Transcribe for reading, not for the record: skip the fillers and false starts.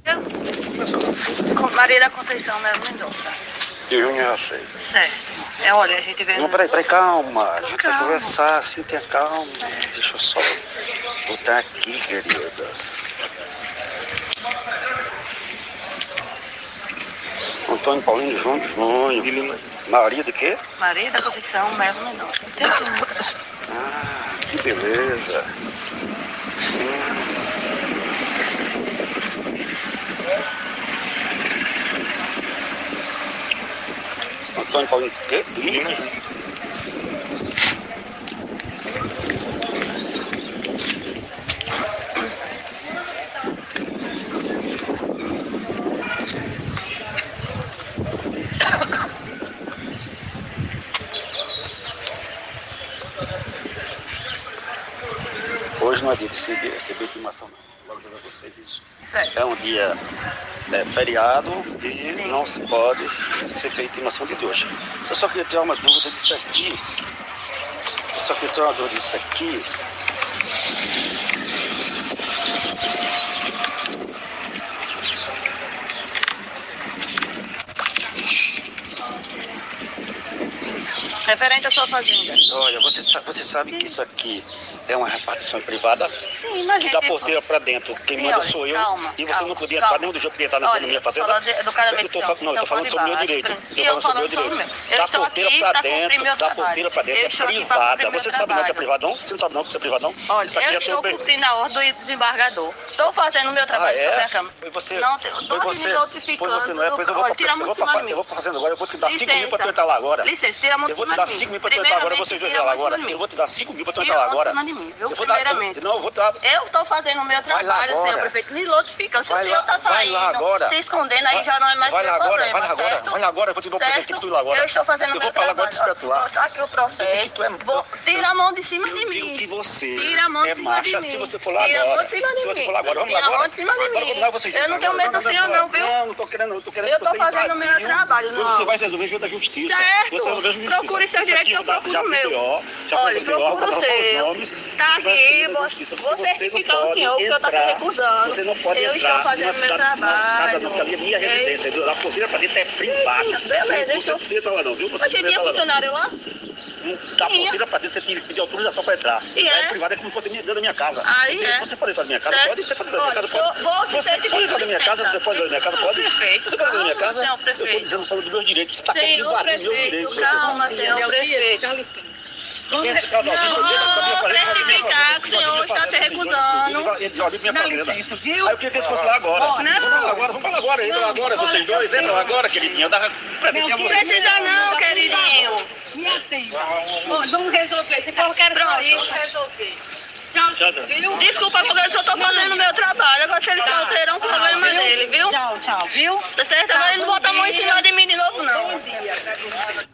Maria da Conceição, né? Mendonça. De junho eu sei. Certo. Olha, a gente vê... Não, peraí, calma. A gente vai Calma. conversar, assim, tenha calma. Deixa eu só botar aqui, querida. Antônio Paulino Júnior. Maria de quê? Maria da Conceição, Melo Mendonça. Tem aqui um... Ah, que beleza. Antônio Paulino de quê? Lima. Hoje não é dia de receber intimação, não. Logo dizer a vocês isso. Certo. É um dia feriado e Sim. não se pode receber intimação de hoje. Eu só queria tirar uma dúvida disso aqui. Referente à sua fazenda. Olha, você sabe que isso aqui é uma repartição privada? Sim, mas Que da porteira pra dentro, quem Sim, manda olha, sou eu. calma, E você calma, não podia calma. entrar, nenhum do jeito podia entrar na minha fazenda. Falando educadamente, Eu tô falando sobre o meu direito. E eu falando sobre o meu. Eu estou aqui para cumprir meu Da trabalho. porteira pra dentro, Eu é estou aqui para privada. cumprir meu Você sabe não que é trabalho. privado, não? Você não sabe não que isso é privado, não? Olha, Isso aqui eu é estou sobre... cumprindo a ordem do desembargador. Estou fazendo o meu trabalho sobre a Câmara. E você... Não, estou me notificando. Pois você não é, pois eu vou Olha, tira a mão de cima de mim. eu vou fazendo agora, eu vou te dar 5 mil Licença. pra tu entrar lá agora. Licença, tira a mão de Eu vou cima te dar de mim. 5 mil pra tu entrar agora, você vai entrar lá agora. Eu vou te dar 5 mil pra tu entrar lá agora. Tira a mão de cima de mim, viu? Eu vou dar... Primeiramente. Não, eu vou dar... Eu estou fazendo o meu Vai lá trabalho, senhor agora. prefeito, me notificando. Se o Vai senhor lá, está vai lá agora. saindo, se escondendo, aí já não é mais Vai meu lá agora, problema, vai lá agora, certo? vai lá agora, eu vou te dar um Certo? presente, tu ir lá agora. Eu estou fazendo o Eu meu vou falar agora trabalho. de lá. Aqui o processo. Tu é... Tira a mão de cima de Eu digo mim. que você Tira a mão de é cima macha de mim. se você for lá Tira a mão agora. de cima de Se você mim. for lá agora, vamos lá Tira a agora. mão de cima de Agora mim. vamos lá, vocês. Eu não tenho medo do senhor não, viu? Não, não tô querendo. Eu estou fazendo o meu trabalho, não. Você vai resolver junto da justiça. Certo. Você resolve justiça. Procure seu direito que eu procuro o meu. Olha, procura o seu. Tá aqui, vou certificar o senhor que o senhor está se recusando. Você não pode eu entrar estou fazendo meu casa trabalho. não, porque ali é minha residência. Da porteira pra dentro é privada. Beleza, Você não podia entrar lá não, viu? Mas você tinha funcionário lá? Da porteira pra dentro você tem que pedir autorização pra entrar. E é? É privada, é como se fosse dentro da minha casa. Aí Você pode entrar na minha casa? Certo. Pode? Você pode entrar na minha casa? Olha, Pode. vou te Você certificar, pode entrar na minha casa? licença. Você pode entrar na minha casa? Pode? Prefeito, Você pode entrar na minha calma, casa? senhor Eu prefeito. tô dizendo, falando dos meus direitos. Você tá querendo Senhor invadir meu prefeito, direito. calma, senhor prefeito. Vou certificar que o senhor está se recusando. Aí eu queria que eles fossem lá agora. Vamos lá agora, entra lá agora, vocês dois, entra lá agora, queridinha. Eu dava presente a Não vocês. precisa não, queridinho. Me atenda. Vamos resolver. Você quer isso? Resolver. Tchau, viu? Desculpa, porque eu só estou fazendo o meu trabalho. Agora se ele solteiro é um problema dele, viu? Tchau, viu? Tá certo? Agora